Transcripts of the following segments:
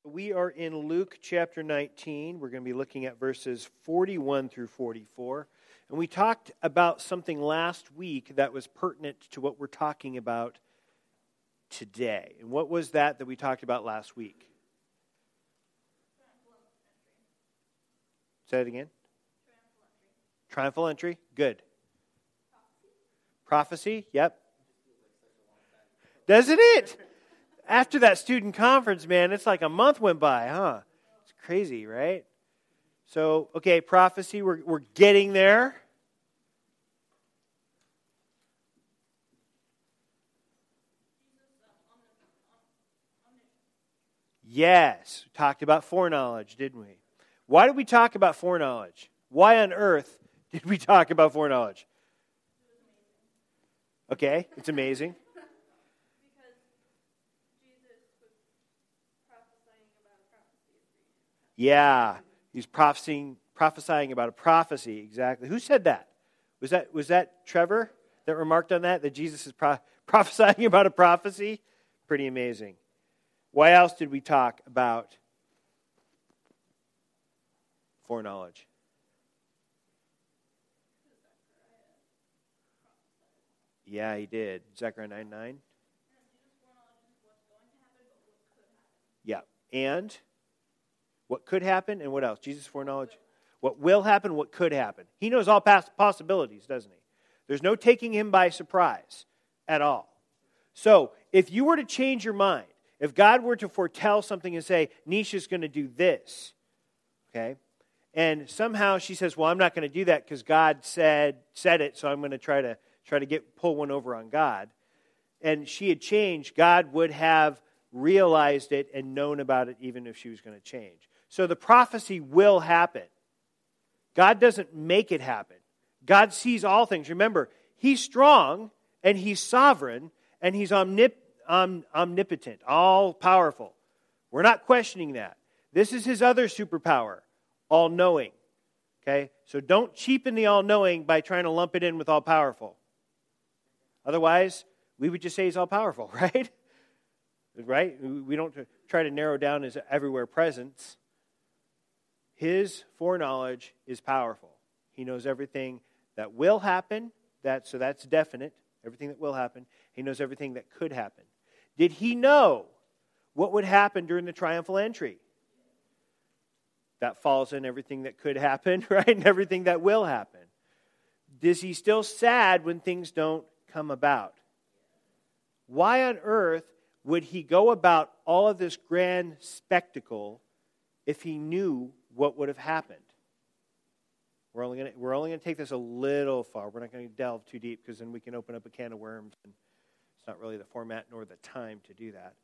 We are in Luke chapter 19. We're going to be looking at verses 41 through 44. And we talked about something last week that was pertinent to what we're talking about today. And what was that we talked about last week? Say it again. Triumphal entry. Good. Prophecy. Yep. Doesn't it? After that student conference, man, it's like a month went by, huh? It's crazy, right? So, okay, prophecy, we're getting there. Yes, we talked about foreknowledge, didn't we? Why did we talk about foreknowledge? Why on earth did we talk about foreknowledge? Okay, it's amazing. Yeah, he's prophesying about a prophecy, exactly. Who said that? Was that Trevor that remarked on that Jesus is prophesying about a prophecy? Pretty amazing. Why else did we talk about foreknowledge? Yeah, he did. Zechariah 9:9. Yeah, and what could happen and what else? Jesus foreknowledge what will happen, what could happen. He knows all past possibilities, doesn't he? There's no taking him by surprise at all. So, if you were to change your mind, if God were to foretell something and say, Nisha's going to do this, okay, and somehow she says, well, I'm not going to do that because God said it, so I'm going to try to pull one over on God, and she had changed, God would have realized it and known about it even if she was going to change. So the prophecy will happen. God doesn't make it happen. God sees all things. Remember, He's strong and He's sovereign and He's omnipotent, all-powerful. We're not questioning that. This is His other superpower, all-knowing. Okay? So don't cheapen the all-knowing by trying to lump it in with all-powerful. Otherwise, we would just say He's all-powerful, right? Right? We don't try to narrow down His everywhere presence. His foreknowledge is powerful. He knows everything that will happen, so that's definite, everything that will happen. He knows everything that could happen. Did He know what would happen during the triumphal entry? That falls in everything that could happen, right? And everything that will happen. Is He still sad when things don't come about? Why on earth would He go about all of this grand spectacle if He knew what would have happened? We're only going to take this a little far. We're not going to delve too deep because then we can open up a can of worms, and it's not really the format nor the time to do that.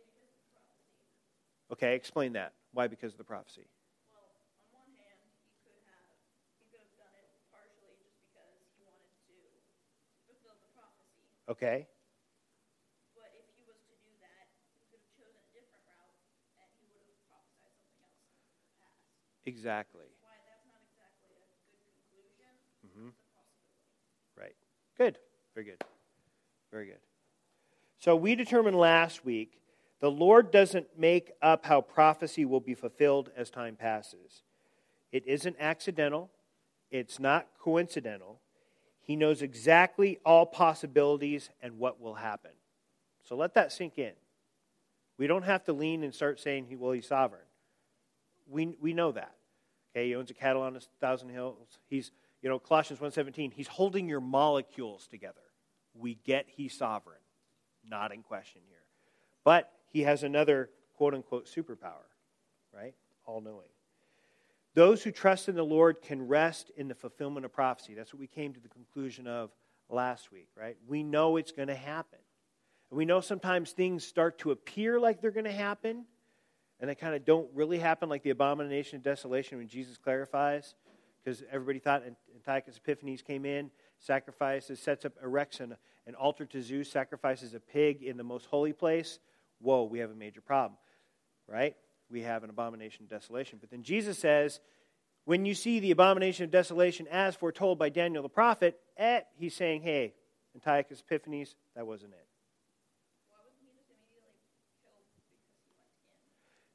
Okay, explain that. Why because of the prophecy? Well, on one hand, he could have done it partially just because he wanted to fulfill the prophecy. Okay. But if he was to do that, he could have chosen a different route, and he would have prophesied something else in the past. Exactly. Why that's not exactly a good conclusion. Mm-hmm. It's a possibility. Right. Good. Very good. Very good. So we determined last week the Lord doesn't make up how prophecy will be fulfilled as time passes. It isn't accidental. It's not coincidental. He knows exactly all possibilities and what will happen. So let that sink in. We don't have to lean and start saying, He's sovereign. We know that. Okay, He owns a cattle on 1,000 hills. He's, Colossians 1:17, He's holding your molecules together. We get He's sovereign. Not in question here. But He has another quote-unquote superpower, right? All-knowing. Those who trust in the Lord can rest in the fulfillment of prophecy. That's what we came to the conclusion of last week, right? We know it's going to happen. And we know sometimes things start to appear like they're going to happen, and they kind of don't really happen, like the abomination of desolation when Jesus clarifies, because everybody thought Antiochus Epiphanes came in, sacrifices, erects an altar to Zeus, sacrifices a pig in the most holy place. Whoa, we have a major problem, right? We have an abomination of desolation. But then Jesus says, when you see the abomination of desolation as foretold by Daniel the prophet, He's saying, hey, Antiochus Epiphanes, that wasn't it. Why wasn't he just immediately killed because he went in?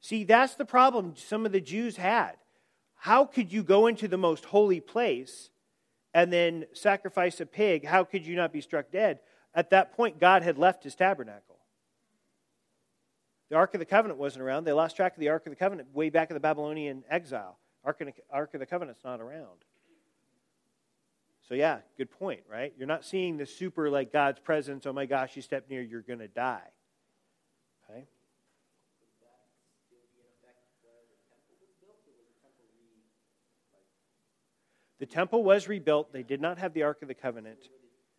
See, that's the problem some of the Jews had. How could you go into the most holy place and then sacrifice a pig? How could you not be struck dead? At that point, God had left his tabernacle. The Ark of the Covenant wasn't around. They lost track of the Ark of the Covenant way back in the Babylonian exile. Ark of the Covenant's not around. So yeah, good point, right? You're not seeing the super like God's presence, oh my gosh, you step near, you're going to die. Okay? The temple was rebuilt. They did not have the Ark of the Covenant.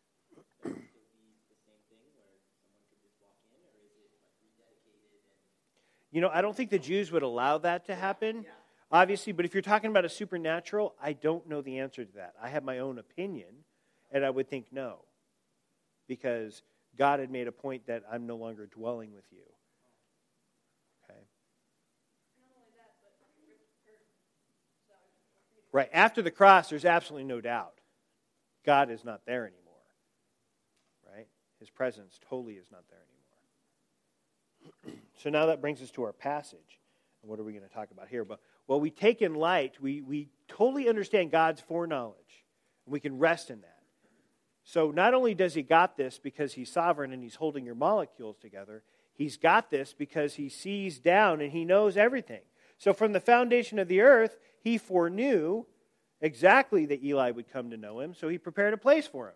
You know, I don't think the Jews would allow that to happen, obviously, but if you're talking about a supernatural, I don't know the answer to that. I have my own opinion, and I would think no, because God had made a point that I'm no longer dwelling with you. Okay? Right, after the cross, there's absolutely no doubt. God is not there anymore. Right? His presence totally is not there anymore. So now that brings us to our passage. And what are we going to talk about here? But well, we take in light, we totally understand God's foreknowledge, and we can rest in that. So not only does he got this because he's sovereign and he's holding your molecules together, he's got this because he sees down and he knows everything. So from the foundation of the earth, he foreknew exactly that Eli would come to know him, so he prepared a place for him.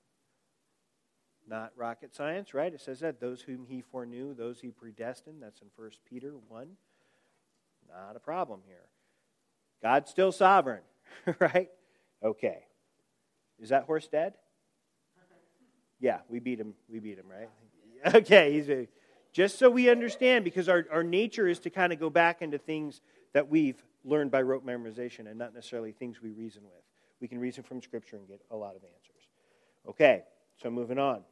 Not rocket science, right? It says that those whom he foreknew, those he predestined. That's in 1 Peter 1. Not a problem here. God's still sovereign, right? Okay. Is that horse dead? Yeah, we beat him. We beat him, right? Okay. Just so we understand, because our nature is to kind of go back into things that we've learned by rote memorization and not necessarily things we reason with. We can reason from Scripture and get a lot of answers. Okay, so moving on.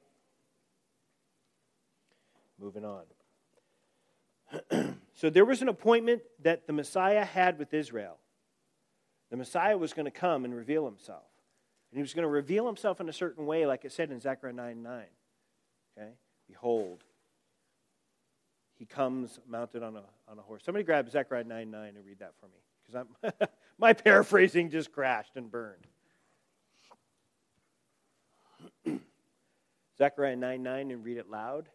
So there was an appointment that the Messiah had with Israel. The Messiah was going to come and reveal himself. And he was going to reveal himself in a certain way, like it said in Zechariah 9:9. Okay? Behold, he comes mounted on a horse. Somebody grab Zechariah 9:9 and read that for me, because my paraphrasing just crashed and burned. Zechariah 9:9 and read it loud.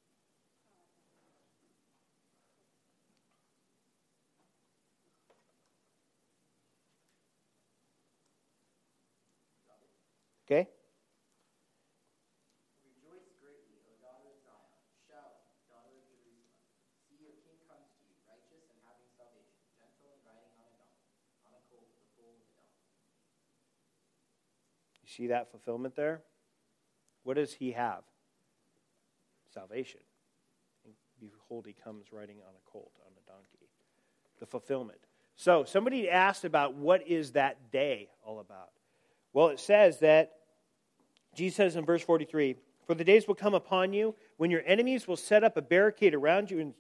Okay? Rejoice greatly, O daughter of Zion. Shout, daughter of Jerusalem. See, your king comes to you, righteous and having salvation, gentle and riding on a donkey, on a colt, the foal of a donkey. You see that fulfillment there? What does he have? Salvation. And behold, he comes riding on a colt, on a donkey. The fulfillment. So, somebody asked about what is that day all about? Well, it says that, Jesus says in verse 43, for the days will come upon you when your enemies will set up a barricade around you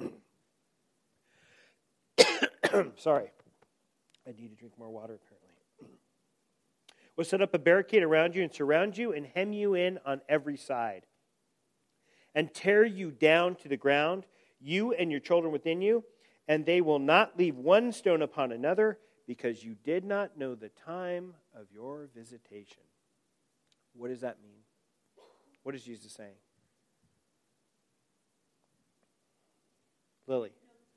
and sorry, I need to drink more water apparently. Will set up a barricade around you and surround you and hem you in on every side and tear you down to the ground, you and your children within you, and they will not leave one stone upon another, because you did not know the time of your visitation. What does that mean? What is Jesus saying? Lily.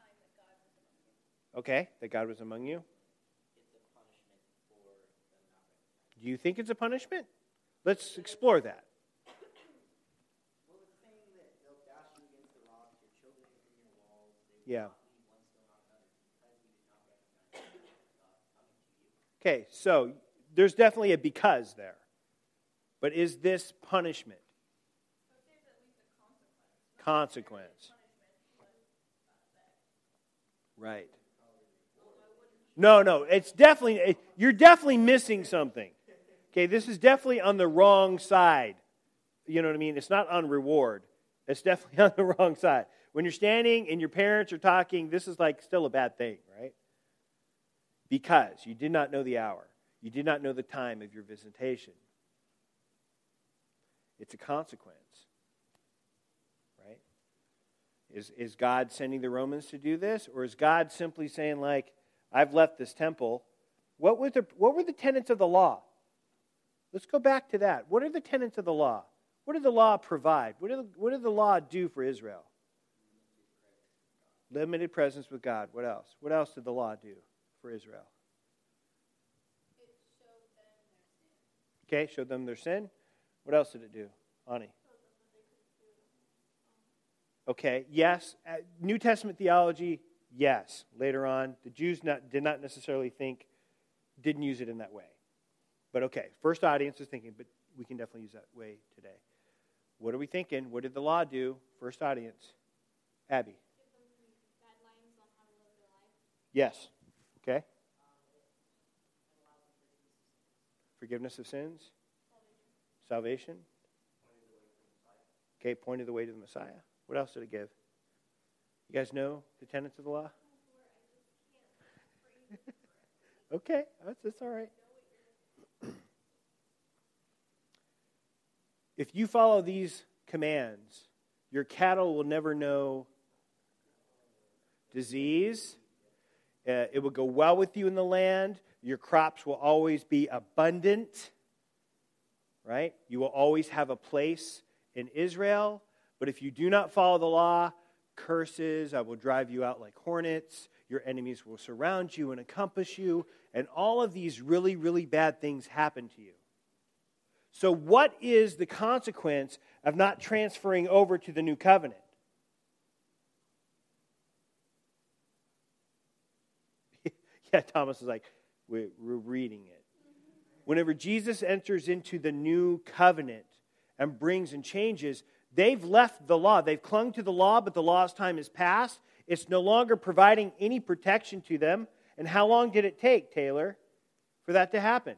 Okay, that God was among you. It's a punishment for them not. Do you think it's a punishment? Let's explore that. Well, it's saying that they'll dash you against the rocks, your children within your walls. They will Yeah. not leave one stone on another, because we did not recognize God coming to you. Okay, so there's definitely a because there. But is this punishment? Consequence. Right. No, it's definitely, you're definitely missing something. Okay, this is definitely on the wrong side. You know what I mean? It's not on reward. It's definitely on the wrong side. When you're standing and your parents are talking, this is like still a bad thing, right? Because you did not know the hour. You did not know the time of your visitation. It's a consequence. Right? Is God sending the Romans to do this? Or is God simply saying, like, I've left this temple? What were the tenets of the law? Let's go back to that. What are the tenets of the law? What did the law provide? What did the law do for Israel? Limited presence with God. What else? What else did the law do for Israel? It showed them their sin. Okay, showed them their sin. What else did it do? Ani? Okay, yes. New Testament theology, yes. Later on, the Jews did not necessarily didn't use it in that way. But okay, first audience is thinking, but we can definitely use that way today. What are we thinking? What did the law do? First audience. Abby? Give them some guidelines on how to live their life. Yes. Okay. Forgiveness of sins? Salvation? Okay, pointed the way to the Messiah. What else did it give? You guys know the tenets of the law? Okay, that's all right. If you follow these commands, your cattle will never know disease. It will go well with you in the land. Your crops will always be abundant. Right? You will always have a place in Israel. But if you do not follow the law, curses, I will drive you out like hornets. Your enemies will surround you and encompass you. And all of these really, really bad things happen to you. So what is the consequence of not transferring over to the new covenant? Yeah, Thomas is like, we're reading it. Whenever Jesus enters into the new covenant and brings and changes, they've left the law. They've clung to the law, but the law's time is past. It's no longer providing any protection to them. And how long did it take, Taylor, for that to happen?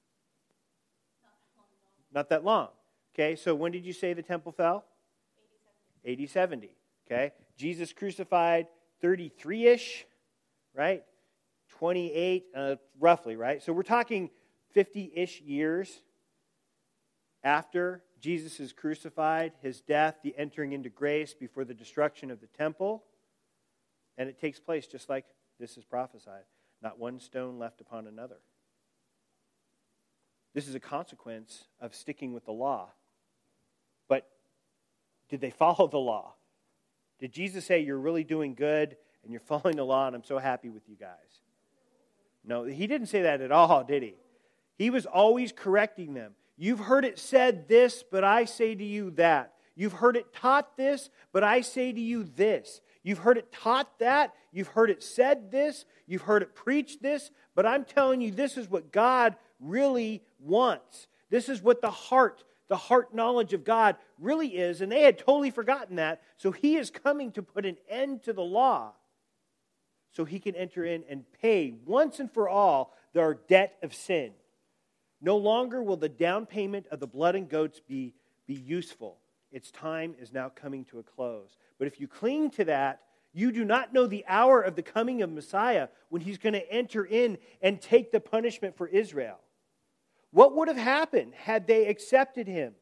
Not that long. Okay, so when did you say the temple fell? AD 70. Okay, Jesus crucified 33-ish, right? 28, roughly, right? So we're talking 50-ish years after Jesus is crucified, his death, the entering into grace before the destruction of the temple. And it takes place just like this is prophesied. Not one stone left upon another. This is a consequence of sticking with the law. But did they follow the law? Did Jesus say, you're really doing good and you're following the law and I'm so happy with you guys? No, he didn't say that at all, did he? He was always correcting them. You've heard it said this, but I say to you that. You've heard it taught this, but I say to you this. You've heard it taught that. You've heard it said this. You've heard it preached this. But I'm telling you, this is what God really wants. This is what the heart knowledge of God really is. And they had totally forgotten that. So he is coming to put an end to the law so he can enter in and pay once and for all their debt of sin. No longer will the down payment of the blood and goats be useful. Its time is now coming to a close. But if you cling to that, you do not know the hour of the coming of Messiah when he's going to enter in and take the punishment for Israel. What would have happened had they accepted him?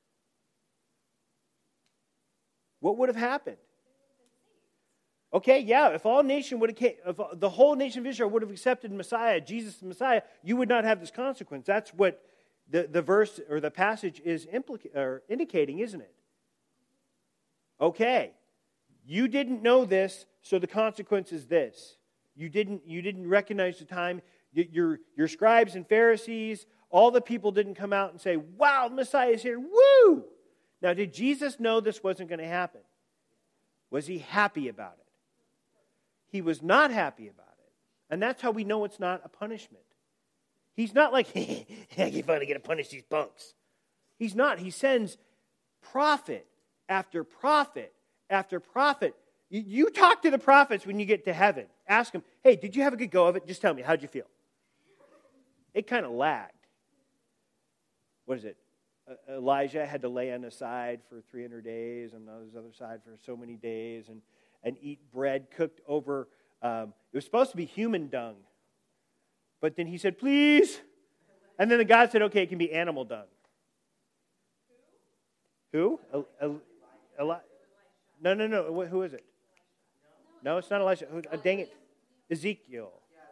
What would have happened? Okay, yeah, if the whole nation of Israel would have accepted Messiah, Jesus the Messiah, you would not have this consequence. That's what the verse or the passage is indicating, isn't it? Okay, you didn't know this, so the consequence is this. You didn't recognize the time. Your scribes and Pharisees, all the people didn't come out and say, wow, the Messiah is here, woo! Now, did Jesus know this wasn't going to happen? Was he happy about it? He was not happy about it. And that's how we know it's not a punishment. He's not like, hey, you're finally going to punish these punks. He's not. He sends prophet after prophet after prophet. You talk to the prophets when you get to heaven. Ask them, hey, did you have a good go of it? Just tell me, how'd you feel? It kind of lagged. What is it? Elijah had to lay on the side for 300 days and on his other side for so many days and eat bread cooked over, it was supposed to be human dung. But then he said, please. And then the God said, okay, it can be animal dung. Who? No. Who is it? No, it's not Elijah. Dang it. Ezekiel.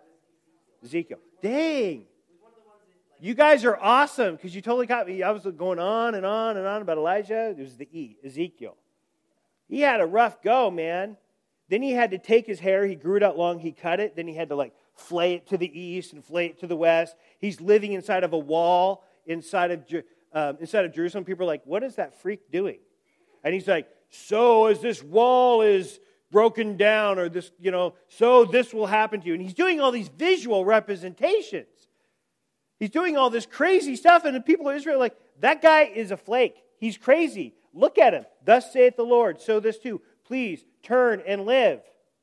Dang. You guys are awesome because you totally caught me. I was going on and on and on about Elijah. It was the E, Ezekiel. He had a rough go, man. Then he had to take his hair. He grew it out long. He cut it. Then he had to flay it to the east and flay it to the west. He's living inside of a wall inside of Jerusalem. People are like, what is that freak doing? And he's like, so as this wall is broken down or this, so this will happen to you. And he's doing all these visual representations. He's doing all this crazy stuff. And the people of Israel are like, that guy is a flake. He's crazy. Look at him. Thus saith the Lord. So this too. Please turn and live.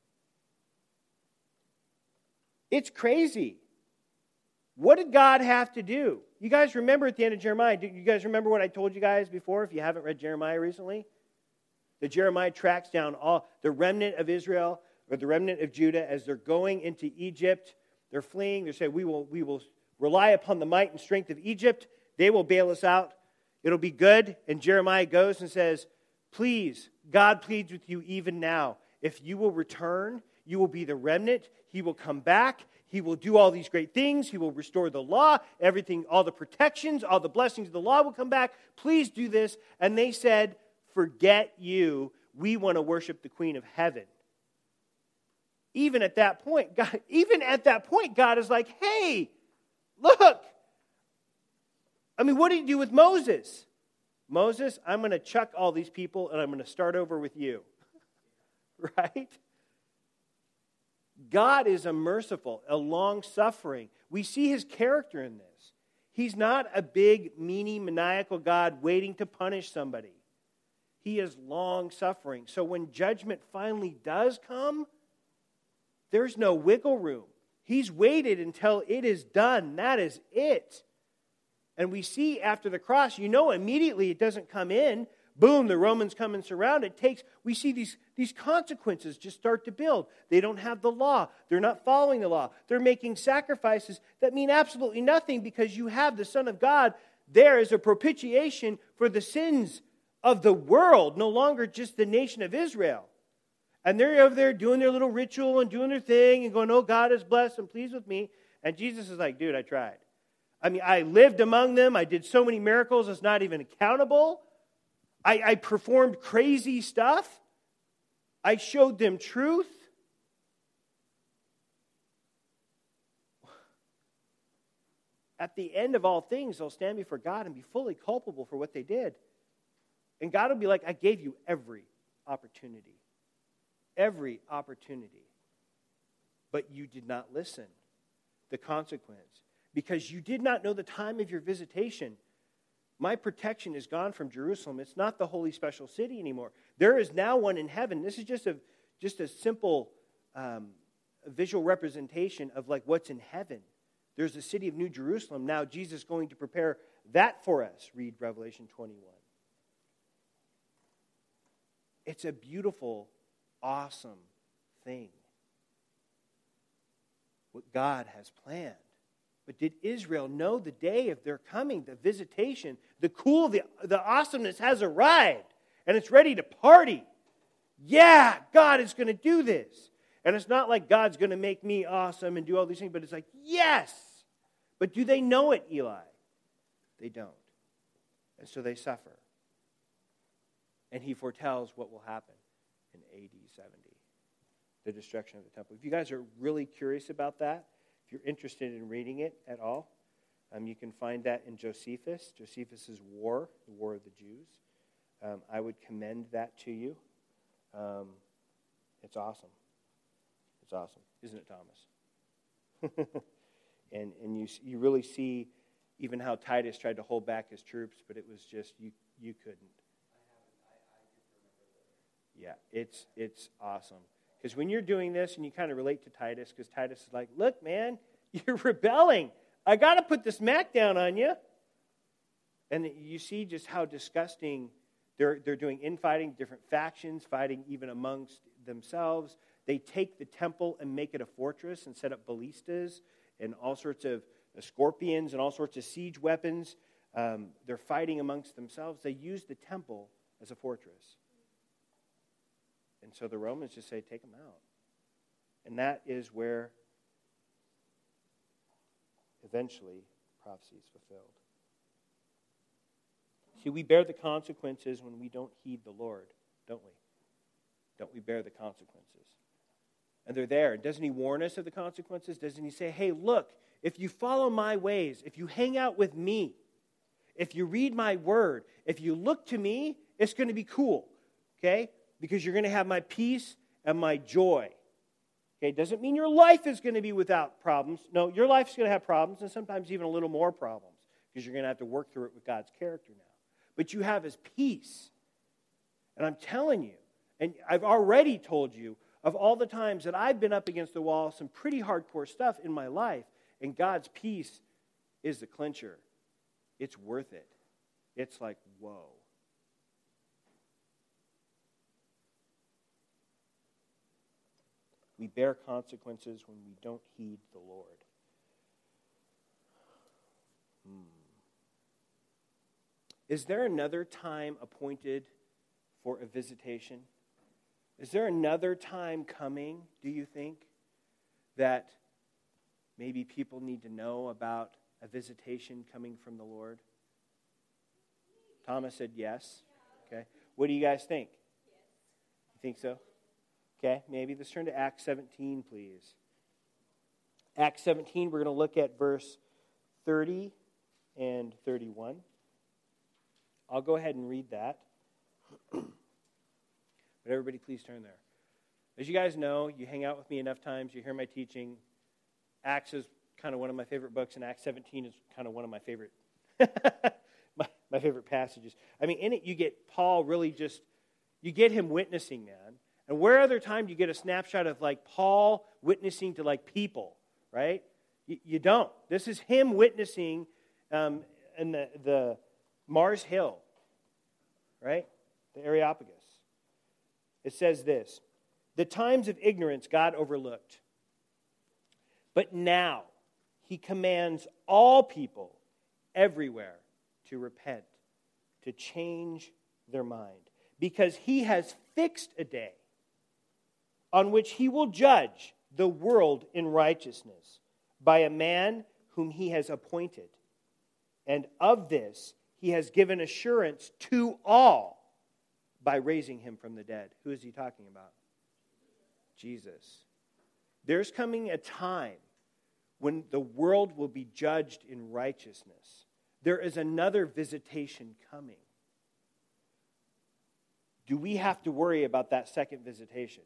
It's crazy. What did God have to do? You guys remember at the end of Jeremiah, do you guys remember what I told you guys before if you haven't read Jeremiah recently? That Jeremiah tracks down all the remnant of Israel or the remnant of Judah as they're going into Egypt. They're fleeing. They're saying, we will rely upon the might and strength of Egypt. They will bail us out. It'll be good. And Jeremiah goes and says, please, God pleads with you even now. If you will return, you will be the remnant. He will come back. He will do all these great things. He will restore the law, everything, all the protections, all the blessings of the law will come back. Please do this. And they said, forget you. We want to worship the Queen of Heaven. Even at that point, God is like, hey, look. I mean, what did he do with Moses? Moses, I'm going to chuck all these people and I'm going to start over with you. Right? God is a merciful, a long-suffering. We see his character in this. He's not a big, meanie, maniacal God waiting to punish somebody. He is long-suffering. So when judgment finally does come, there's no wiggle room. He's waited until it is done. That is it. And we see after the cross, immediately it doesn't come in. Boom, the Romans come and surround it. We see these consequences just start to build. They don't have the law. They're not following the law. They're making sacrifices that mean absolutely nothing because you have the Son of God there as a propitiation for the sins of the world, no longer just the nation of Israel. And they're over there doing their little ritual and doing their thing and going, oh, God is blessed and pleased with me. And Jesus is like, dude, I tried. I mean, I lived among them. I did so many miracles, it's not even accountable. I performed crazy stuff. I showed them truth. At the end of all things, they'll stand before God and be fully culpable for what they did. And God will be like, I gave you every opportunity. Every opportunity. But you did not listen. The consequence. Because you did not know the time of your visitation. My protection is gone from Jerusalem. It's not the holy special city anymore. There is now one in heaven. This is just a simple visual representation of what's in heaven. There's the city of New Jerusalem. Now Jesus is going to prepare that for us. Read Revelation 21. It's a beautiful, awesome thing. What God has planned. But did Israel know the day of their coming, the visitation, the awesomeness has arrived, and it's ready to party? Yeah, God is going to do this. And it's not like God's going to make me awesome and do all these things, but it's like, yes. But do they know it, Eli? They don't. And so they suffer. And he foretells what will happen in AD 70, the destruction of the temple. If you guys are really curious about that, if you're interested in reading it at all, you can find that in Josephus. Josephus's War, the War of the Jews. I would commend that to you. It's awesome. It's awesome. Isn't it, Thomas? and you really see even how Titus tried to hold back his troops, but it was just, you couldn't. Yeah, it's awesome. Because when you're doing this, and you kind of relate to Titus, because Titus is like, look, man, you're rebelling. I got to put the smack down on you. And you see just how disgusting they're doing infighting, different factions, fighting even amongst themselves. They take the temple and make it a fortress and set up ballistas and all sorts of scorpions and all sorts of siege weapons. They're fighting amongst themselves. They use the temple as a fortress. And so the Romans just say, take them out. And that is where eventually prophecy is fulfilled. See, we bear the consequences when we don't heed the Lord, don't we? Don't we bear the consequences? And they're there. Doesn't he warn us of the consequences? Doesn't he say, hey, look, if you follow my ways, if you hang out with me, if you read my word, if you look to me, it's going to be cool, okay? Because you're going to have my peace and my joy. Okay, doesn't mean your life is going to be without problems. No, your life's going to have problems and sometimes even a little more problems because you're going to have to work through it with God's character now. But you have his peace. And I'm telling you, and I've already told you of all the times that I've been up against the wall, some pretty hardcore stuff in my life, and God's peace is the clincher. It's worth it. It's like, whoa. We bear consequences when we don't heed the Lord. Is there another time appointed for a visitation? Is there another time coming, do you think, that maybe people need to know about a visitation coming from the Lord? Thomas said yes. Okay. What do you guys think? You think so? Okay, maybe. Let's turn to Acts 17, please. Acts 17, we're going to look at verse 30 and 31. I'll go ahead and read that. But everybody please turn there. As you guys know, you hang out with me enough times, you hear my teaching. Acts is kind of one of my favorite books, and Acts 17 is kind of one of my favorite my favorite passages. I mean, in it you get Paul really just, you get him witnessing, man. And where other time do you get a snapshot of like Paul witnessing to like people, right? You don't. This is him witnessing in the Mars Hill, right? The Areopagus. It says this: the times of ignorance God overlooked, but now he commands all people everywhere to repent, to change their mind, because he has fixed a day on which he will judge the world in righteousness by a man whom he has appointed. And of this he has given assurance to all by raising him from the dead. Who is he talking about? Jesus. There's coming a time when the world will be judged in righteousness. There is another visitation coming. Do we have to worry about that second visitation?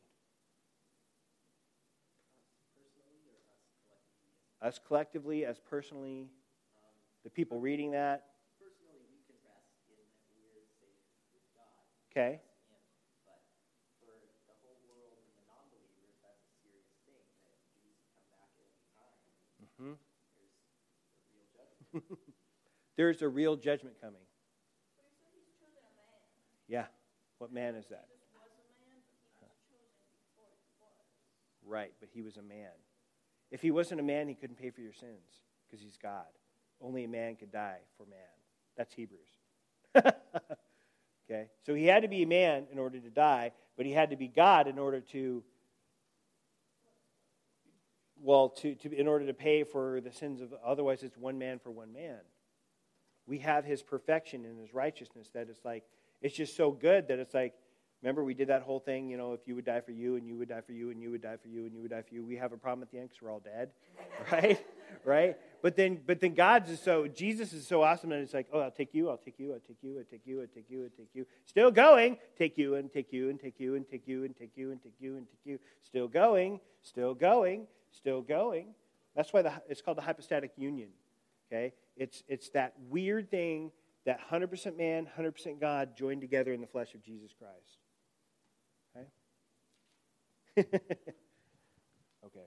Us collectively, as personally, the people reading that. Personally, we can rest in that we are safe with God. Okay. But for the whole world and the non-believers, that's a serious thing, that Jesus can come back at any time. Mm-hmm. There's a real judgment. There's a real judgment coming. But he said he's chosen a man. Yeah. What man is that? Jesus was a man, but he was chosen before he was. Right, but he was a man. If he wasn't a man, he couldn't pay for your sins because he's God. Only a man could die for man. That's Hebrews. Okay? So he had to be a man in order to die, but he had to be God in order to in order to pay for the sins of, otherwise it's one man for one man. We have his perfection and his righteousness that it's like, it's just so good that it's like, remember we did that whole thing, you know, if you would die for you, and you would die for you, and you would die for you, and you would die for you. We have a problem at the end because we're all dead, right? Right? But then God's is so, Jesus is so awesome that it's like, oh, I'll take you, I'll take you, I'll take you, I'll take you, I'll take you, I'll take you. Still going, take you, and take you, and take you, and take you, and take you, and take you, and take you. Still going, still going, still going. That's why it's called the hypostatic union, okay? It's that weird thing that 100% man, 100% God joined together in the flesh of Jesus Christ. Okay? Okay.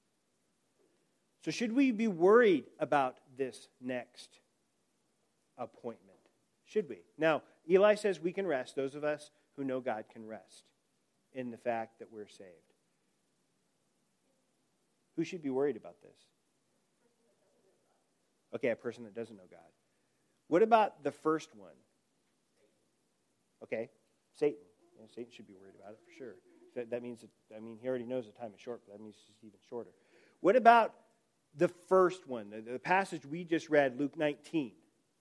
So should we be worried about this next appointment? Should we? Now, Eli says we can rest. Those of us who know God can rest in the fact that we're saved. Who should be worried about this? Okay, a person that doesn't know God. What about the first one? Okay, Satan. Yeah, Satan should be worried about it for sure. That means, he already knows the time is short, but that means it's even shorter. What about the first one, the passage we just read, Luke 19?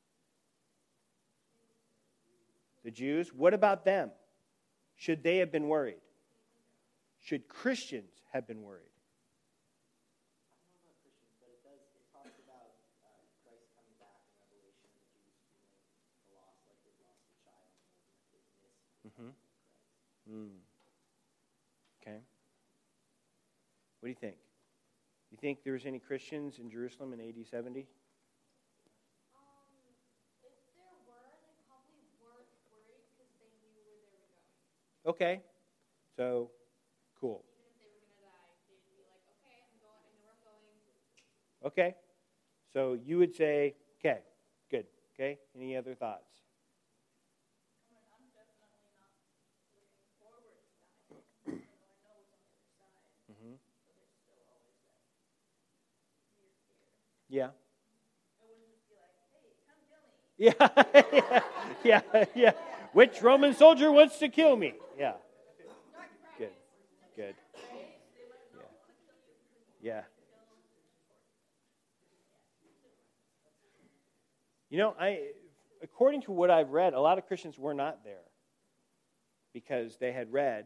The Jews, what about them? Should they have been worried? Should Christians have been worried? I don't know about Christians, but it talks about Christ coming back in Revelation, the Jews feeling the loss, like they've lost a child, and they've missed Christ. Okay. What do you think? You think there was any Christians in Jerusalem in AD 70? If there were, they probably weren't worried because they knew where they were going. Okay. So, cool. Even if they were going to die, they'd be like, okay, I know where I'm going. Okay. So you would say, okay, good. Okay. Any other thoughts? I'm definitely not looking forward to dying. I know what's on the other side, Mm-hmm. but there's still always that weird fear. Yeah. I wouldn't just be like, hey, come kill me. Yeah. Which Roman soldier wants to kill me? Yeah. Good. Good. Yeah. According to what I've read, a lot of Christians were not there because they had read,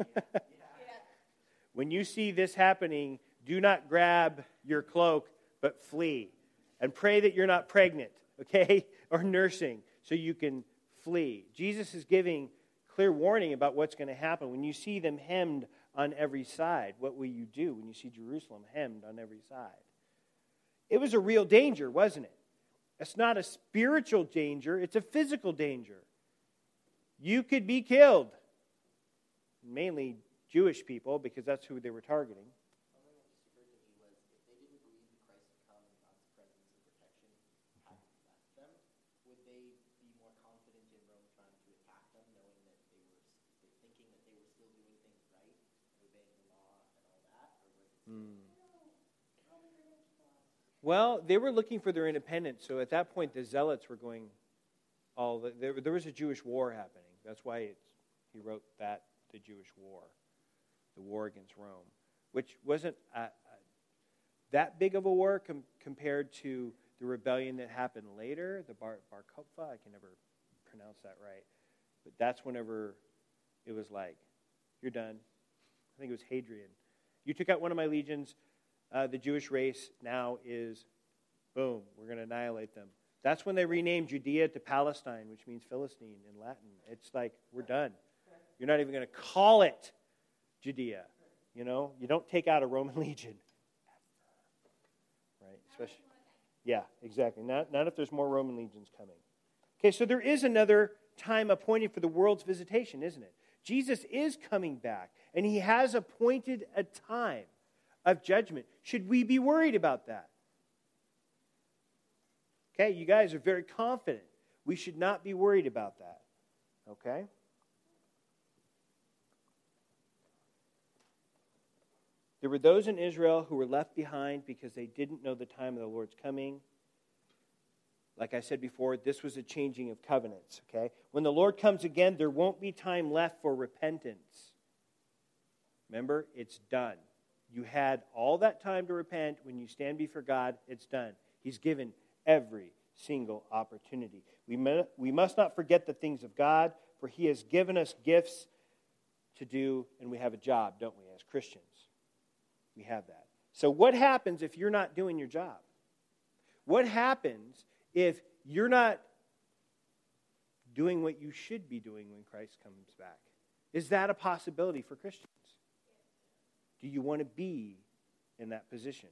when you see this happening, do not grab your cloak, but flee. And pray that you're not pregnant, okay, or nursing, so you can flee. Jesus is giving clear warning about what's going to happen. When you see them hemmed on every side, what will you do when you see Jerusalem hemmed on every side? It was a real danger, wasn't it? It's not a spiritual danger, it's a physical danger. You could be killed. Mainly Jewish people, because that's who they were targeting. Something that just occurred to me was if they didn't believe that Christ would come and God's presence and protection hadn't left them, would they be more confident in Rome trying to attack them, knowing that they're thinking that they were still doing things right, obeying the law and all that, or was it? Well, they were looking for their independence, so at that point the Zealots were going there was a Jewish war happening. That's why he wrote that, the Jewish war, the war against Rome, which wasn't that big of a war compared to the rebellion that happened later, the Bar Kokhba. I can never pronounce that right. But that's whenever it was like, you're done. I think it was Hadrian. You took out one of my legions. The Jewish race now is, boom, we're going to annihilate them. That's when they renamed Judea to Palestine, which means Philistine in Latin. It's like, we're done. You're not even going to call it Judea. You know, you don't take out a Roman legion. Right? Especially, yeah, exactly. Not if there's more Roman legions coming. Okay, so there is another time appointed for the world's visitation, isn't it? Jesus is coming back, and he has appointed a time of judgment. Should we be worried about that? Okay, you guys are very confident. We should not be worried about that. Okay? There were those in Israel who were left behind because they didn't know the time of the Lord's coming. Like I said before, this was a changing of covenants. Okay? When the Lord comes again, there won't be time left for repentance. Remember, it's done. You had all that time to repent. When you stand before God, it's done. He's given every single opportunity. We must not forget the things of God, for He has given us gifts to do, and we have a job, don't we, as Christians? We have that. So what happens if you're not doing your job? What happens if you're not doing what you should be doing when Christ comes back? Is that a possibility for Christians? Do you want to be in that position?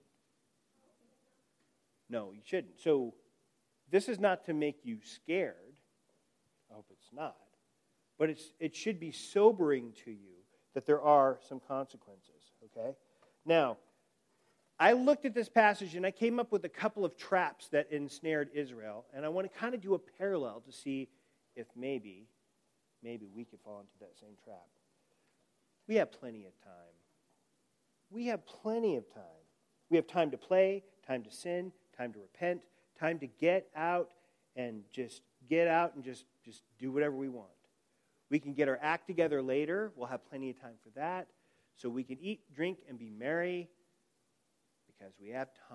No, you shouldn't. So this is not to make you scared. I hope it's not. But it should be sobering to you that there are some consequences, okay? Now, I looked at this passage and I came up with a couple of traps that ensnared Israel, and I want to kind of do a parallel to see if maybe we could fall into that same trap. We have plenty of time. We have plenty of time. We have time to play, time to sin, time to repent, time to get out and just do whatever we want. We can get our act together later. We'll have plenty of time for that. So we can eat, drink, and be merry because we have time.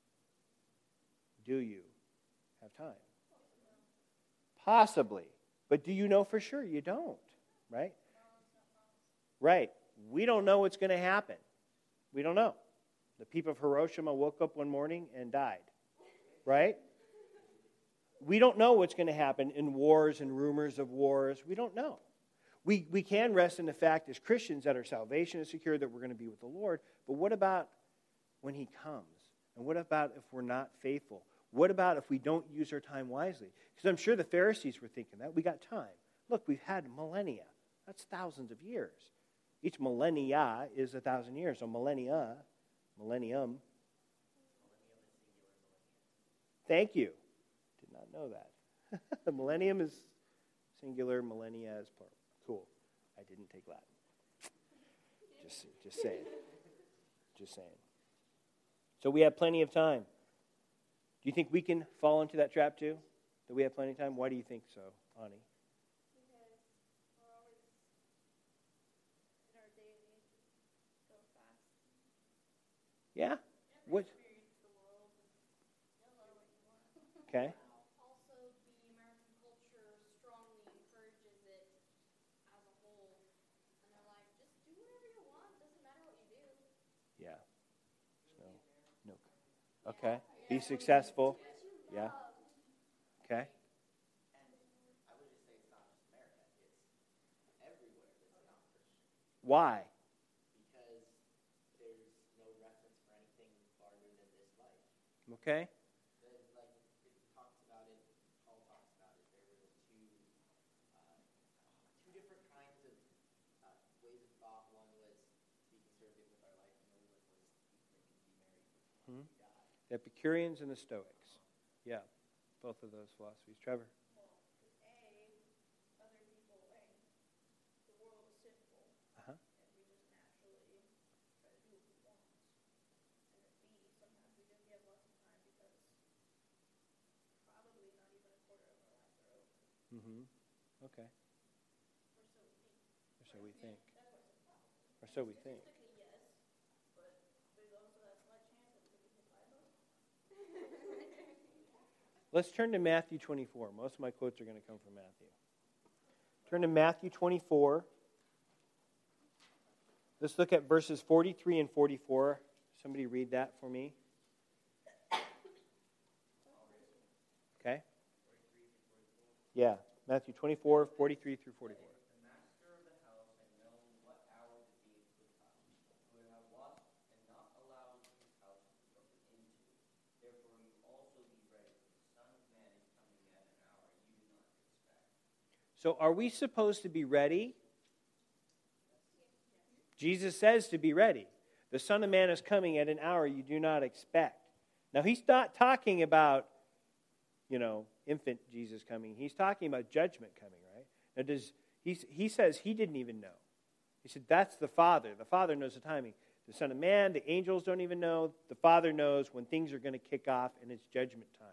Do you have time? Possibly. But do you know for sure? You don't, right? Right. We don't know what's going to happen. We don't know. The people of Hiroshima woke up one morning and died, right? We don't know what's going to happen in wars and rumors of wars. We don't know. We can rest in the fact as Christians that our salvation is secure, that we're going to be with the Lord. But what about when he comes? And what about if we're not faithful? What about if we don't use our time wisely? Because I'm sure the Pharisees were thinking that. We got time. Look, we've had millennia. That's thousands of years. Each millennia is 1,000 years. So millennium. Thank you. Did not know that. The millennium is singular, millennia is plural. Cool. I didn't take Latin. Just saying. Just saying. So we have plenty of time. Do you think we can fall into that trap too? That we have plenty of time? Why do you think so, Ani? Because we're always in our day and age so fast. Yeah? What? Experience the world and you'll know what you want. Okay. Also, the American culture strongly encourages it as a whole. And they're like, just do whatever you want. Doesn't matter what you do. Yeah. No. Okay. Be successful. Yeah. Okay. And I would just say it's not just America, it's everywhere that's not Christian. Why? Because there's no reference for anything farther than this life. Okay. Like it talks about it, Paul talks about it. There were two different kinds of ways of thought. One was be conservative with our life, and the other one was be drink and be merry before we die. The Epicureans and the Stoics. Yeah. Both of those philosophies. Trevor? Well, because other people, the world is sinful, Uh-huh. and we just naturally try to do what we want. And then sometimes we do have lots of time because probably not even a quarter of our lives are open. Mm-hmm. Okay. Or so we think. Or so we think. That's why it's a problem. Or so we think. Statistically, yes, but there's also that slight chance that we could be hit by a bus. Let's turn to Matthew 24. Most of my quotes are going to come from Matthew. Turn to Matthew 24. Let's look at verses 43 and 44. Somebody read that for me. Okay? Yeah, Matthew 24, 43 through 44. The master of the house had known what hour the thief would come, would have watched and not allowed his house to be broken into. Therefore you also be ready, for the Son of Man is coming at an hour you do not expect. So are we supposed to be ready? Jesus says to be ready. The Son of Man is coming at an hour you do not expect. Now, he's not talking about, infant Jesus coming. He's talking about judgment coming, right? Now, he says he didn't even know. He said, that's the Father. The Father knows the timing. The Son of Man, the angels don't even know. The Father knows when things are going to kick off and it's judgment time.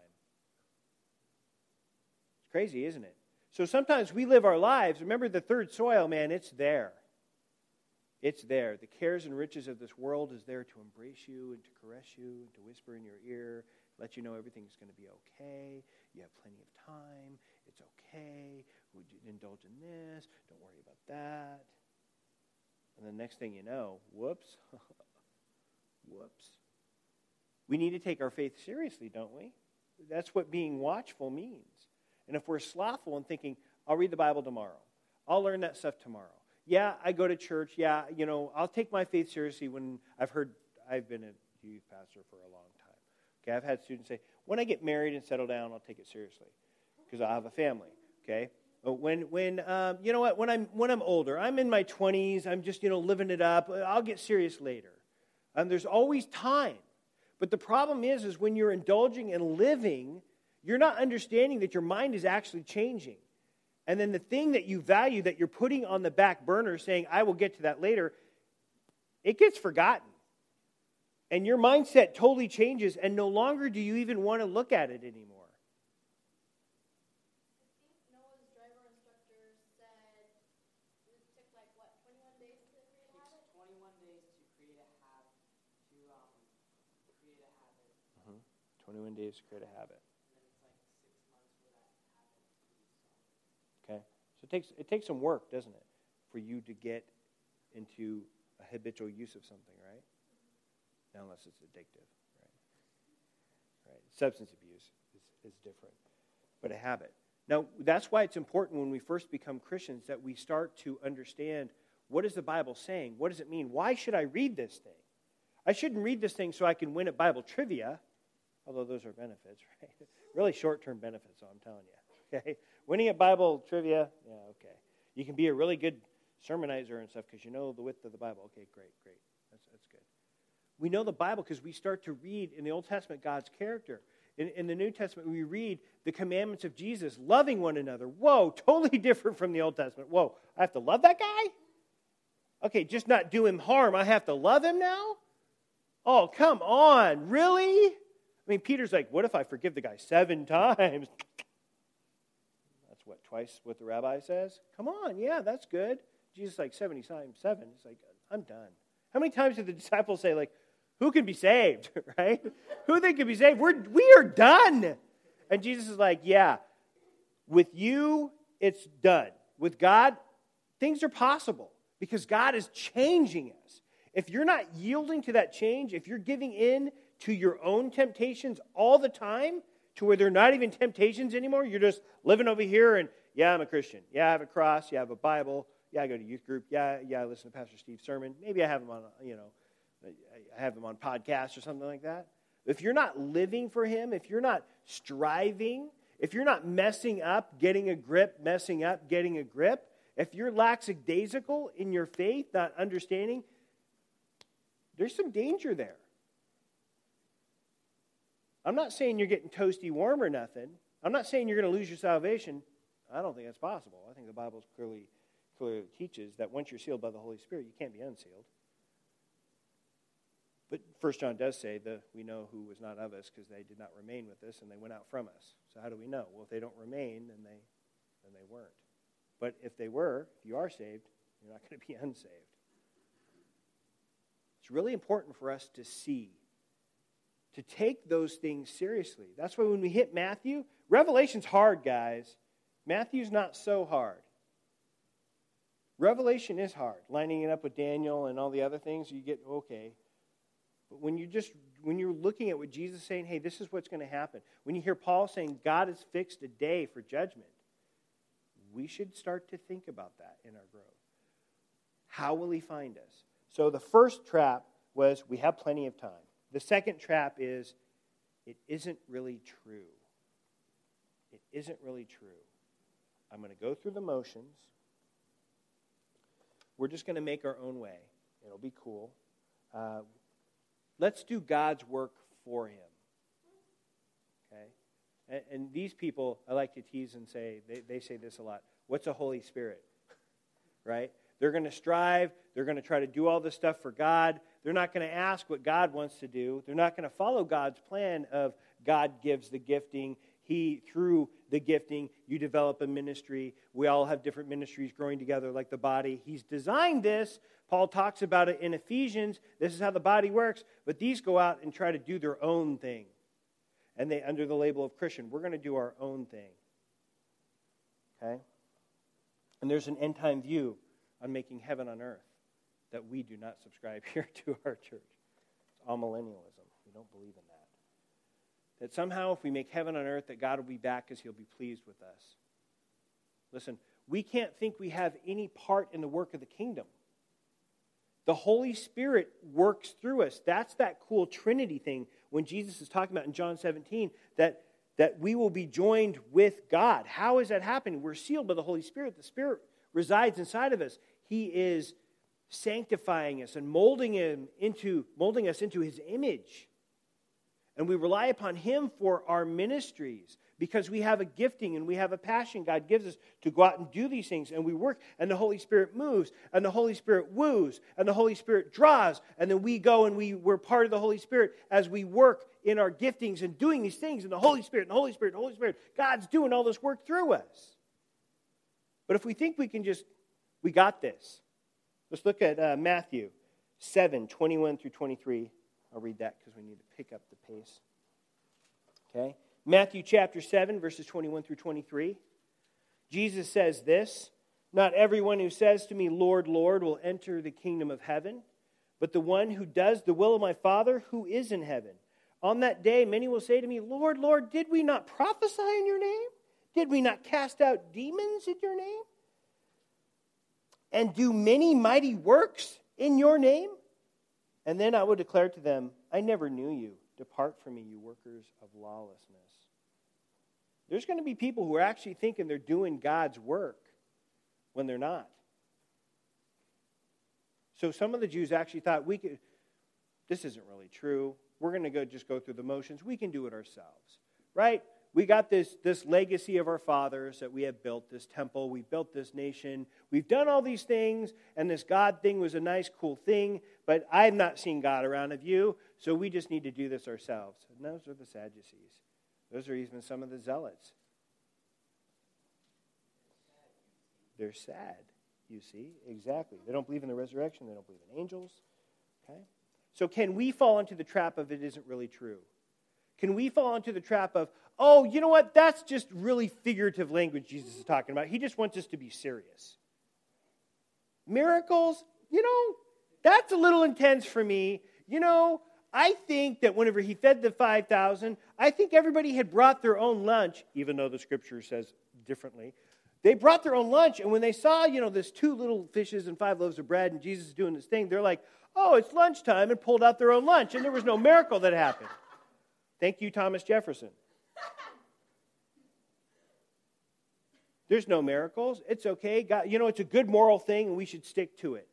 It's crazy, isn't it? So sometimes we live our lives. Remember the third soil, man, it's there. It's there. The cares and riches of this world is there to embrace you and to caress you and to whisper in your ear, let you know everything's going to be okay. You have plenty of time. It's okay. Would you indulge in this? Don't worry about that. And the next thing you know, whoops. We need to take our faith seriously, don't we? That's what being watchful means. And if we're slothful and thinking, I'll read the Bible tomorrow. I'll learn that stuff tomorrow. Yeah, I go to church. Yeah, I'll take my faith seriously when I've been a youth pastor for a long time. Okay, I've had students say, when I get married and settle down, I'll take it seriously because I'll have a family. Okay, but when I'm older, I'm in my 20s, I'm just living it up. I'll get serious later. There's always time, but the problem is when you're indulging and living, you're not understanding that your mind is actually changing. And then the thing that you value that you're putting on the back burner saying, I will get to that later, it gets forgotten. And your mindset totally changes and no longer do you even want to look at it anymore. I think Noah's driver instructor said 21 days to create a habit. And then it's like 6 months for that habit to be solid. Okay? So it takes some work, doesn't it, for you to get into a habitual use of something, right? Unless it's addictive, right? Right. Substance abuse is different, but a habit. Now, that's why it's important when we first become Christians that we start to understand, what is the Bible saying? What does it mean? Why should I read this thing? I shouldn't read this thing so I can win at Bible trivia, although those are benefits, right? Really short-term benefits, I'm telling you. Okay? Winning at Bible trivia, yeah, okay. You can be a really good sermonizer and stuff because you know the width of the Bible. Okay, great. That's good. We know the Bible because we start to read in the Old Testament God's character. In the New Testament, we read the commandments of Jesus, loving one another. Whoa, totally different from the Old Testament. Whoa, I have to love that guy? Okay, just not do him harm. I have to love him now? Oh, come on. Really? I mean, Peter's like, what if I forgive the guy 7 times? That's what, twice what the rabbi says? Come on, yeah, that's good. Jesus like 70 times 7. It's like, I'm done. How many times did the disciples say, like, who can be saved, right? Who they can be saved? We are done. And Jesus is like, yeah, with you, it's done. With God, things are possible because God is changing us. If you're not yielding to that change, if you're giving in to your own temptations all the time, to where they're not even temptations anymore, you're just living over here and, yeah, I'm a Christian. Yeah, I have a cross. Yeah, I have a Bible. Yeah, I go to youth group. Yeah, I listen to Pastor Steve's sermon. Maybe I have him on, I have him on podcasts or something like that. If you're not living for him, if you're not striving, if you're not messing up, getting a grip, messing up, getting a grip, if you're lackadaisical in your faith, not understanding, there's some danger there. I'm not saying you're getting toasty warm or nothing. I'm not saying you're going to lose your salvation. I don't think that's possible. I think the Bible clearly teaches that once you're sealed by the Holy Spirit, you can't be unsealed. But 1 John does say that we know who was not of us because they did not remain with us and they went out from us. So how do we know? Well, if they don't remain, then they weren't. But if they were, if you are saved, you're not going to be unsaved. It's really important for us to see, to take those things seriously. That's why when we hit Matthew, Revelation's hard, guys. Matthew's not so hard. Revelation is hard. Lining it up with Daniel and all the other things, you get, okay. But when you're looking at what Jesus is saying, hey, this is what's going to happen. When you hear Paul saying God has fixed a day for judgment, we should start to think about that in our growth. How will he find us? So the first trap was we have plenty of time. The second trap is it isn't really true. It isn't really true. I'm going to go through the motions. We're just going to make our own way. It'll be cool. Let's do God's work for him. Okay? And these people, I like to tease and say, they say this a lot. What's a Holy Spirit? Right? They're going to strive. They're going to try to do all this stuff for God. They're not going to ask what God wants to do. They're not going to follow God's plan of God gives the gifting. Through the gifting, you develop a ministry. We all have different ministries growing together like the body. He's designed this. Paul talks about it in Ephesians. This is how the body works. But these go out and try to do their own thing. And they, under the label of Christian, we're going to do our own thing. Okay? And there's an end-time view on making heaven on earth that we do not subscribe here to our church. It's amillennialism. We don't believe in that. That somehow if we make heaven on earth, that God will be back because he'll be pleased with us. Listen, we can't think we have any part in the work of the kingdom. The Holy Spirit works through us. That's that cool Trinity thing when Jesus is talking about in John 17 that we will be joined with God. How is that happening? We're sealed by the Holy Spirit. The Spirit resides inside of us. He is sanctifying us and molding us into his image. And we rely upon him for our ministries because we have a gifting and we have a passion God gives us to go out and do these things. And we work and the Holy Spirit moves and the Holy Spirit woos and the Holy Spirit draws. And then we go and we're part of the Holy Spirit as we work in our giftings and doing these things. And the Holy Spirit and the Holy Spirit and the Holy Spirit, God's doing all this work through us. But if we think we got this. Let's look at Matthew 7, 21 through 23. I'll read that because we need to pick up the pace. Okay? Matthew chapter 7, verses 21 through 23. Jesus says this, "Not everyone who says to me, 'Lord, Lord,' will enter the kingdom of heaven, but the one who does the will of my Father who is in heaven. On that day, many will say to me, 'Lord, Lord, did we not prophesy in your name? Did we not cast out demons in your name? And do many mighty works in your name?' And then I will declare to them, 'I never knew you. Depart from me, you workers of lawlessness.'" There's going to be people who are actually thinking they're doing God's work when they're not. So some of the Jews actually thought, this isn't really true. We're going to just go through the motions. We can do it ourselves, right? We got this legacy of our fathers that we have built this temple. We built this nation. We've done all these things, and this God thing was a nice, cool thing, but I've not seen God around of you, so we just need to do this ourselves. And those are the Sadducees. Those are even some of the zealots. They're sad, you see. Exactly. They don't believe in the resurrection. They don't believe in angels. Okay? So can we fall into the trap of it isn't really true? Can we fall into the trap of, oh, you know what? That's just really figurative language Jesus is talking about. He just wants us to be serious. Miracles, that's a little intense for me. I think that whenever he fed the 5,000, I think everybody had brought their own lunch, even though the scripture says differently. They brought their own lunch, and when they saw, this 2 little fishes and 5 loaves of bread, and Jesus is doing this thing, they're like, oh, it's lunchtime, and pulled out their own lunch, and there was no miracle that happened. Thank you, Thomas Jefferson. There's no miracles. It's okay. God, it's a good moral thing, and we should stick to it.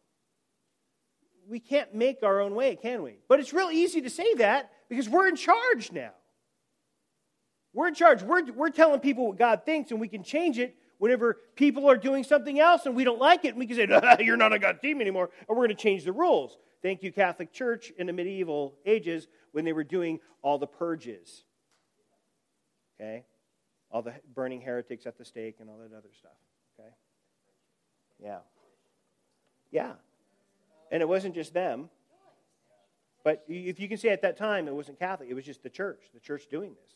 We can't make our own way, can we? But it's real easy to say that because we're in charge now. We're in charge. We're telling people what God thinks, and we can change it whenever people are doing something else and we don't like it, and we can say, you're not on God's team anymore, and we're going to change the rules. Thank you, Catholic Church, in the medieval ages when they were doing all the purges. Okay? All the burning heretics at the stake and all that other stuff. Okay? Yeah. Yeah. And it wasn't just them. But if you can say at that time, it wasn't Catholic. It was just the church doing this.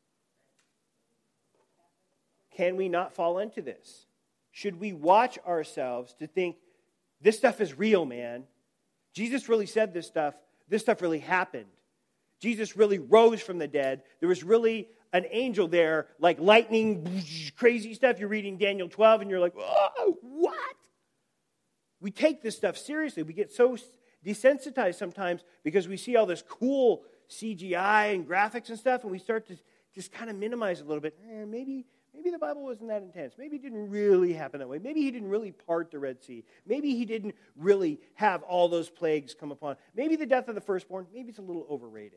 Can we not fall into this? Should we watch ourselves to think, this stuff is real, man? Jesus really said this stuff. This stuff really happened. Jesus really rose from the dead. There was really an angel there, like lightning, crazy stuff. You're reading Daniel 12, and you're like, oh, what? We take this stuff seriously. We get so desensitized sometimes because we see all this cool CGI and graphics and stuff, and we start to just kind of minimize it a little bit. Maybe the Bible wasn't that intense. Maybe it didn't really happen that way. Maybe he didn't really part the Red Sea. Maybe he didn't really have all those plagues come upon. Maybe the death of the firstborn, maybe it's a little overrated.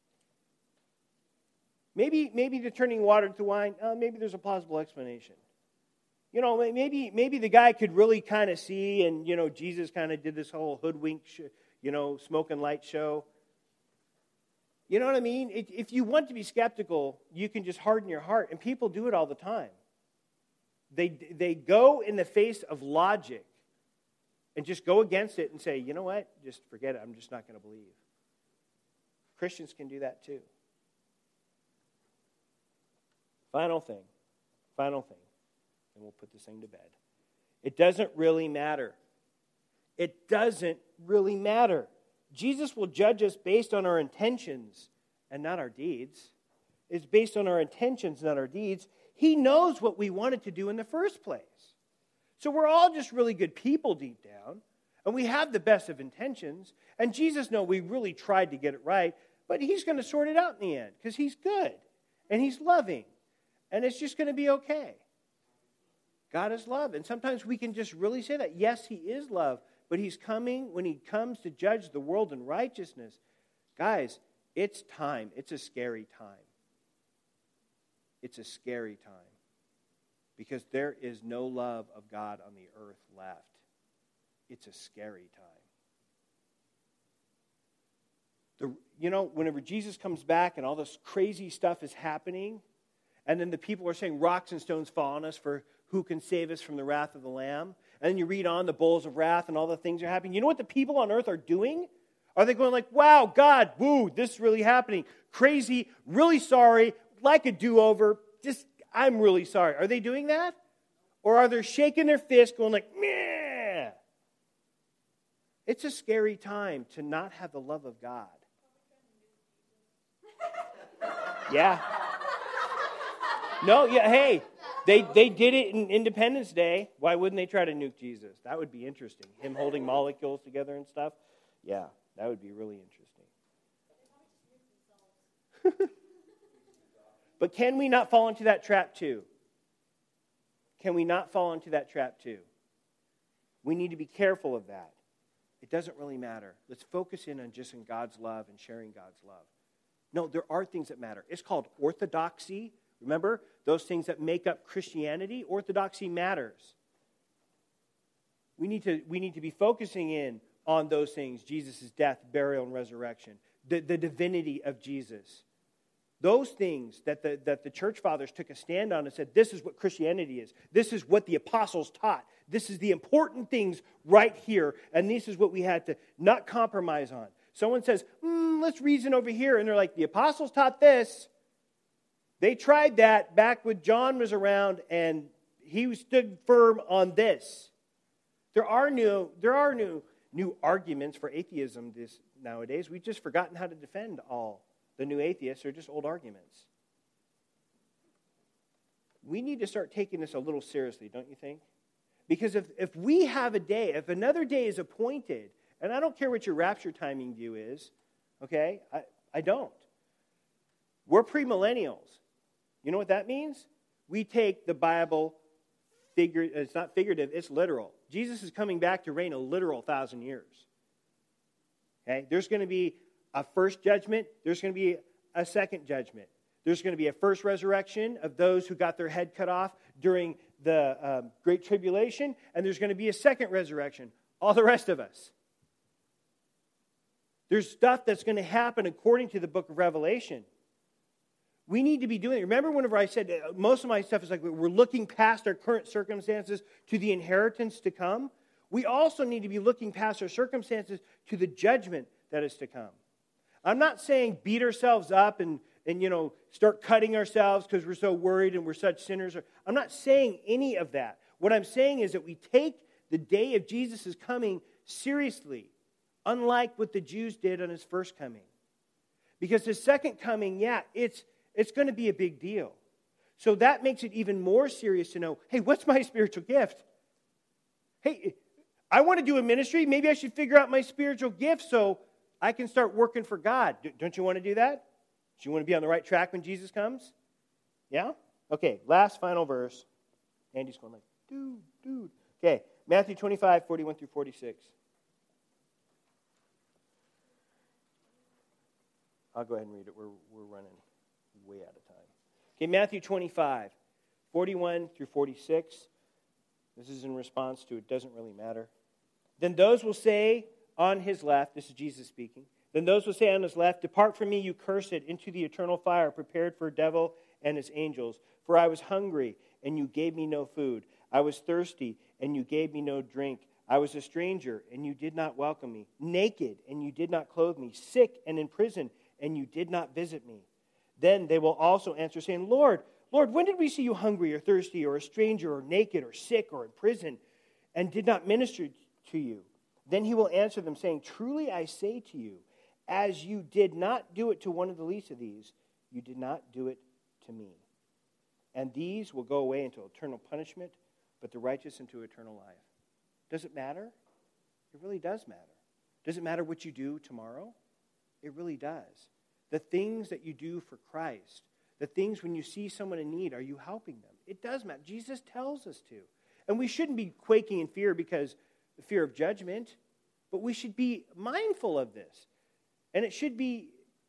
Maybe the turning water to wine, maybe there's a plausible explanation. Maybe the guy could really kind of see, and, Jesus kind of did this whole hoodwink, smoke and light show. You know what I mean? If you want to be skeptical, you can just harden your heart, and people do it all the time. They go in the face of logic and just go against it and say, you know what? Just forget it. I'm just not going to believe. Christians can do that too. Final thing, and we'll put this thing to bed. It doesn't really matter. It doesn't really matter. Jesus will judge us based on our intentions and not our deeds. It's based on our intentions, not our deeds. He knows what we wanted to do in the first place. So we're all just really good people deep down, and we have the best of intentions, and Jesus knows we really tried to get it right, but he's going to sort it out in the end because he's good, and he's loving, and it's just going to be okay. God is love, and sometimes we can just really say that. Yes, he is love, but he's coming, when he comes to judge the world in righteousness, guys, it's time. It's a scary time. It's a scary time. Because there is no love of God on the earth left. It's a scary time. Whenever Jesus comes back and all this crazy stuff is happening, and then the people are saying rocks and stones fall on us for who can save us from the wrath of the Lamb. And then you read on the bowls of wrath and all the things are happening. You know what the people on earth are doing? Are they going like, wow, God, woo, this is really happening. Crazy, really sorry, like a do-over, just, I'm really sorry. Are they doing that? Or are they shaking their fist going like, meh? It's a scary time to not have the love of God. Yeah. No, yeah, hey, they did it in Independence Day. Why wouldn't they try to nuke Jesus? That would be interesting. Him holding molecules together and stuff. Yeah, that would be really interesting. But can we not fall into that trap too? Can we not fall into that trap too? We need to be careful of that. It doesn't really matter. Let's focus in on just in God's love and sharing God's love. No, there are things that matter. It's called orthodoxy. Remember, those things that make up Christianity, orthodoxy matters. We need to be focusing in on those things, Jesus' death, burial, and resurrection, the divinity of Jesus. Those things that the church fathers took a stand on and said, this is what Christianity is. This is what the apostles taught. This is the important things right here, and this is what we had to not compromise on. Someone says, let's reason over here, and they're like, the apostles taught this. They tried that back when John was around, and he stood firm on this. There are new arguments for atheism nowadays. We've just forgotten how to defend all the new atheists. They're just old arguments. We need to start taking this a little seriously, don't you think? Because if we have a day, if another day is appointed, and I don't care what your rapture timing view is, okay? I don't. We're premillennials. You know what that means? We take the Bible, it's not figurative, it's literal. Jesus is coming back to reign a literal 1,000 years. Okay? There's going to be a first judgment. There's going to be a second judgment. There's going to be a first resurrection of those who got their head cut off during the Great Tribulation. And there's going to be a second resurrection. All the rest of us. There's stuff that's going to happen according to the book of Revelation. We need to be doing it. Remember whenever I said most of my stuff is like we're looking past our current circumstances to the inheritance to come? We also need to be looking past our circumstances to the judgment that is to come. I'm not saying beat ourselves up and start cutting ourselves because we're so worried and we're such sinners. I'm not saying any of that. What I'm saying is that we take the day of Jesus' coming seriously, unlike what the Jews did on his first coming. Because his second coming, it's going to be a big deal. So that makes it even more serious to know, hey, what's my spiritual gift? Hey, I want to do a ministry. Maybe I should figure out my spiritual gift so I can start working for God. Don't you want to do that? Do you want to be on the right track when Jesus comes? Yeah? Okay, last final verse. Andy's going like, dude. Okay, Matthew 25, 41 through 46. I'll go ahead and read it. We're running way out of time. Okay, Matthew 25, 41 through 46. This is in response to it doesn't really matter. Then those will say on his left, this is Jesus speaking, then those will say on his left, depart from me, you cursed, into the eternal fire prepared for a devil and his angels. For I was hungry, and you gave me no food. I was thirsty, and you gave me no drink. I was a stranger, and you did not welcome me. Naked, and you did not clothe me. Sick and in prison, and you did not visit me. Then they will also answer, saying, Lord, when did we see you hungry or thirsty or a stranger or naked or sick or in prison and did not minister to you? Then he will answer them, saying, truly I say to you, as you did not do it to one of the least of these, you did not do it to me. And these will go away into eternal punishment, but the righteous into eternal life. Does it matter? It really does matter. Does it matter what you do tomorrow? It really does. The things that you do for Christ, the things when you see someone in need, are you helping them? It does matter. Jesus tells us to. And we shouldn't be quaking in fear because the fear of judgment, but we should be mindful of this. And it should be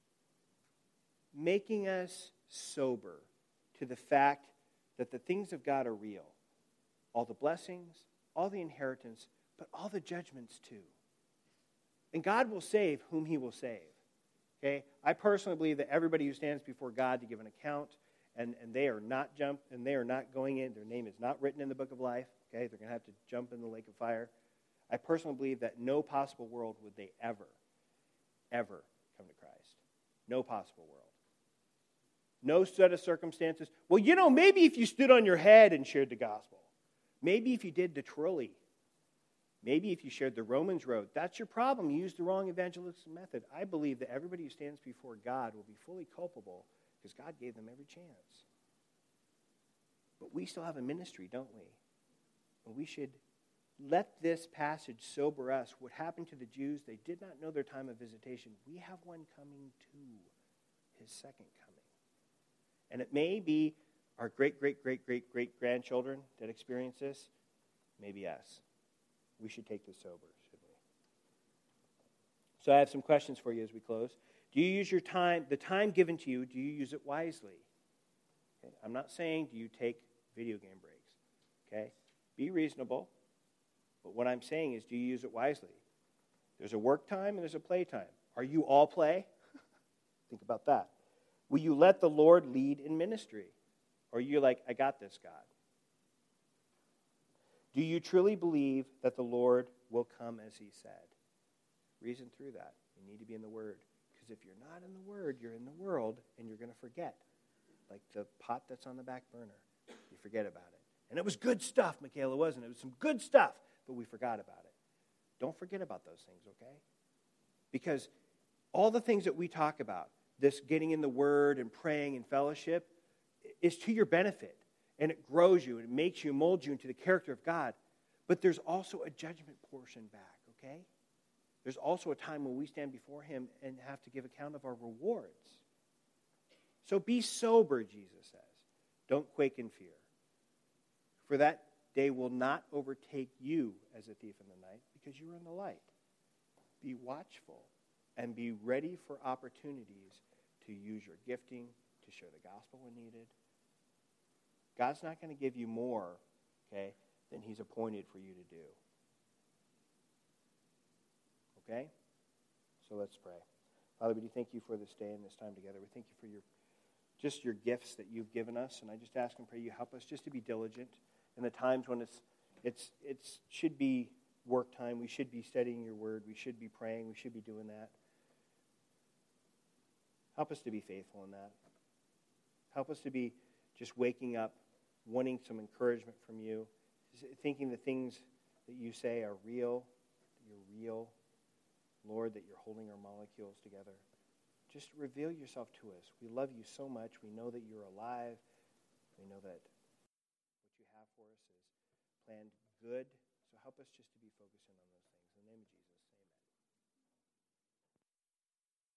making us sober to the fact that the things of God are real. All the blessings, all the inheritance, but all the judgments too. And God will save whom he will save. Okay? I personally believe that everybody who stands before God to give an account, and they are not going in, their name is not written in the book of life. Okay? They're going to have to jump in the lake of fire. I personally believe that no possible world would they ever ever come to Christ. No possible world. No set of circumstances. Well, maybe if you stood on your head and shared the gospel. Maybe if you did the trolley. Maybe if you shared the Romans road. That's your problem. You used the wrong evangelistic method. I believe that everybody who stands before God will be fully culpable because God gave them every chance. But we still have a ministry, don't we? And we should let this passage sober us. What happened to the Jews, they did not know their time of visitation. We have one coming too, his second coming. And it may be our great-great-great-great-great-grandchildren that experience this. Maybe us. We should take this sober, shouldn't we? So I have some questions for you as we close. Do you use your time, the time given to you, do you use it wisely? Okay. I'm not saying do you take video game breaks. Okay? Be reasonable. But what I'm saying is, do you use it wisely? There's a work time and there's a play time. Are you all play? Think about that. Will you let the Lord lead in ministry? Or are you like, I got this, God? Do you truly believe that the Lord will come as he said? Reason through that. You need to be in the Word. Because if you're not in the Word, you're in the world, and you're going to forget. Like the pot that's on the back burner. You forget about it. And it was good stuff, Michaela, wasn't it? It was some good stuff, but we forgot about it. Don't forget about those things, okay? Because all the things that we talk about, this getting in the Word and praying and fellowship, is to your benefit. And it grows you, and it makes you, molds you into the character of God. But there's also a judgment portion back, okay? There's also a time when we stand before him and have to give account of our rewards. So be sober, Jesus says. Don't quake in fear. For that day will not overtake you as a thief in the night, because you are in the light. Be watchful and be ready for opportunities to use your gifting, to share the gospel when needed. God's not going to give you more, okay, than he's appointed for you to do. Okay? So let's pray. Father, we do thank you for this day and this time together. We thank you for your gifts that you've given us, and I just ask and pray you help us just to be diligent in the times when it should be work time. We should be studying your word. We should be praying. We should be doing that. Help us to be faithful in that. Help us to be just waking up, wanting some encouragement from you, thinking the things that you say are real, that you're real, Lord, that you're holding our molecules together. Just reveal yourself to us. We love you so much. We know that you're alive. We know that what you have for us is planned good. So help us just to be focused in on that.